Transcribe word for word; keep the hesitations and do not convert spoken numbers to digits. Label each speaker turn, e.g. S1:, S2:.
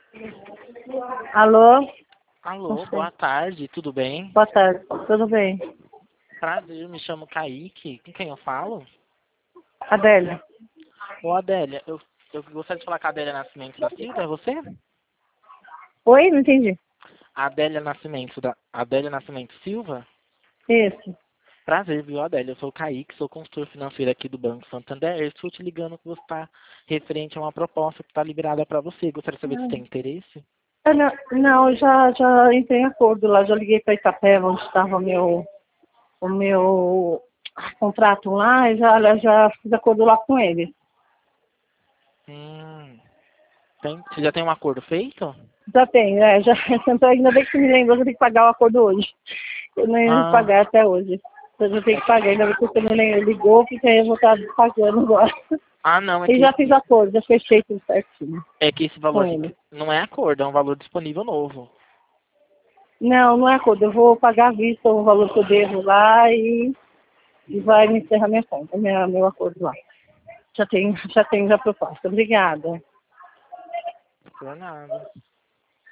S1: Alô?
S2: Alô, boa tarde, tudo bem?
S1: Boa tarde, tudo bem?
S2: Prazer, me chamo Kaique. Com quem eu falo?
S1: Adélia.
S2: Ô, Adélia, eu, eu gostaria de falar com a Adélia Nascimento da Silva, é você?
S1: Oi, não entendi.
S2: Adélia Nascimento da Adélia Nascimento Silva?
S1: Isso.
S2: Prazer, viu, Adélia? Eu sou o Kaique, sou consultor financeiro aqui do Banco Santander. Eu estou te ligando que você está referente a uma proposta que está liberada para você. Gostaria de saber se tem interesse?
S1: Ah, não, não, já, já entrei em acordo lá, já liguei para Itapeva, onde estava o meu, o meu contrato lá, e já, já fiz acordo lá com ele.
S2: Hum, tem, você já tem um acordo feito?
S1: Já tem, né? Já, então, ainda bem que você me lembrou que eu tenho que pagar o acordo hoje. Eu não ia
S2: Ah,
S1: pagar até hoje. Eu já tenho que pagar, ainda bem que você me lem- ligou, porque aí eu vou estar pagando agora.
S2: ah não, é
S1: E
S2: que
S1: já fiz
S2: esse,
S1: acordo, já fechei tudo certinho
S2: é que esse
S1: com
S2: valor
S1: ele.
S2: que não é acordo, é um valor disponível novo.
S1: Não, não é acordo. Eu vou pagar à vista o valor que eu devo lá e, e vai me encerrar minha conta, minha, meu acordo lá. Já tenho, já tenho já proposta. Obrigada.
S2: Por nada.